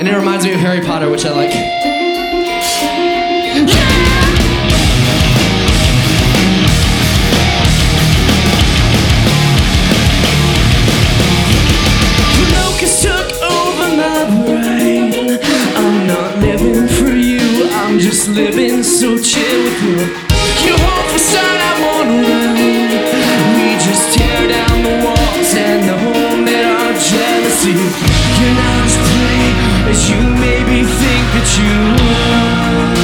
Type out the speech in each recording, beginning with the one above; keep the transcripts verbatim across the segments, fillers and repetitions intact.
And it reminds me of Harry Potter, which I like. Locust took over my brain. I'm not living for you, I'm just living so chill with you. Your whole facade I want around. We just tear down the walls and the home that our jealousy. You're not as pretty as you maybe think that you are.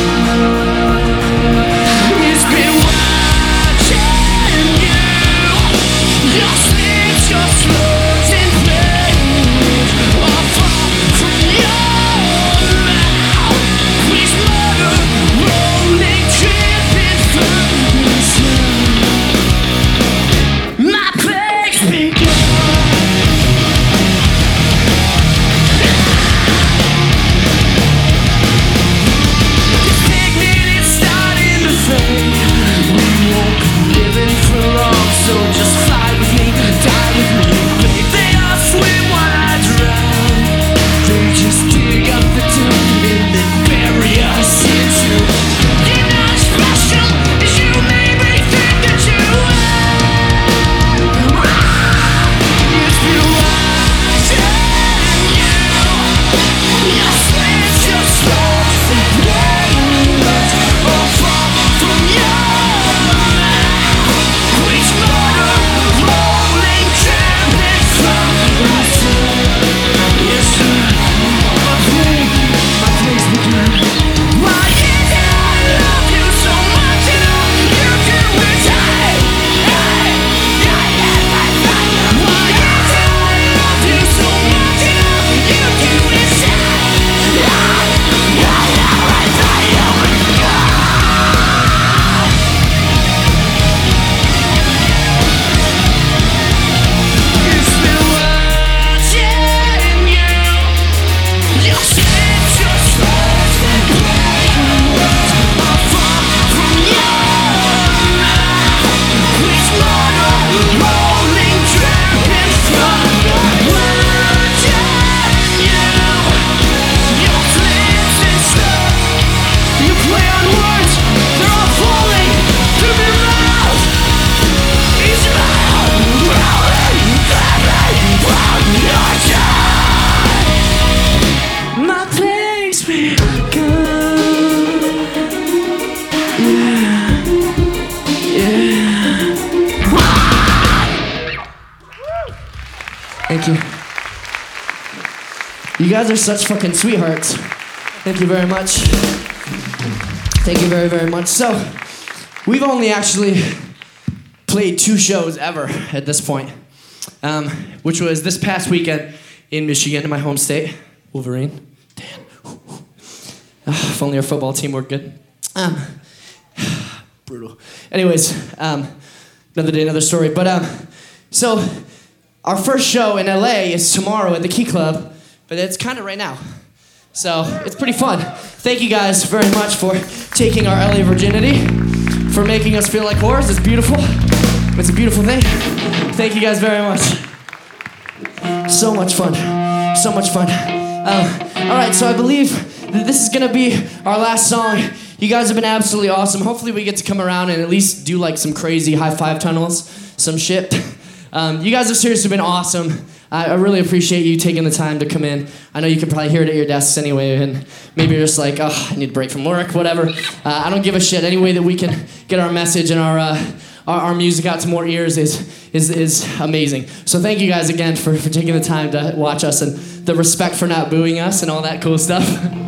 It's been watching you. Your slits, your slurs and flames are far from your mouth. Please murder, rolling, dripping through the sun. My plague's begun. Thank you. You guys are such fucking sweethearts. Thank you very much. Thank you very, very much. So, we've only actually played two shows ever at this point, um, which was this past weekend in Michigan, in my home state. Wolverine. Dan. Uh, if only our football team worked good. Um, brutal. Anyways, um, another day, another story. But, um, so... our first show in L A is tomorrow at the Key Club, but it's kind of right now. So it's pretty fun. Thank you guys very much for taking our L A virginity, for making us feel like whores. It's beautiful. It's a beautiful thing. Thank you guys very much. So much fun. So much fun. Uh, all right, so I believe that this is gonna be our last song. You guys have been absolutely awesome. Hopefully we get to come around and at least do like some crazy high five tunnels, some shit. Um, you guys have seriously been awesome. I, I really appreciate you taking the time to come in. I know you can probably hear it at your desks anyway, and maybe you're just like, oh, I need a break from work, whatever. Uh, I don't give a shit. Any way that we can get our message and our, uh, our our music out to more ears is is is amazing. So thank you guys again for, for taking the time to watch us and the respect for not booing us and all that cool stuff.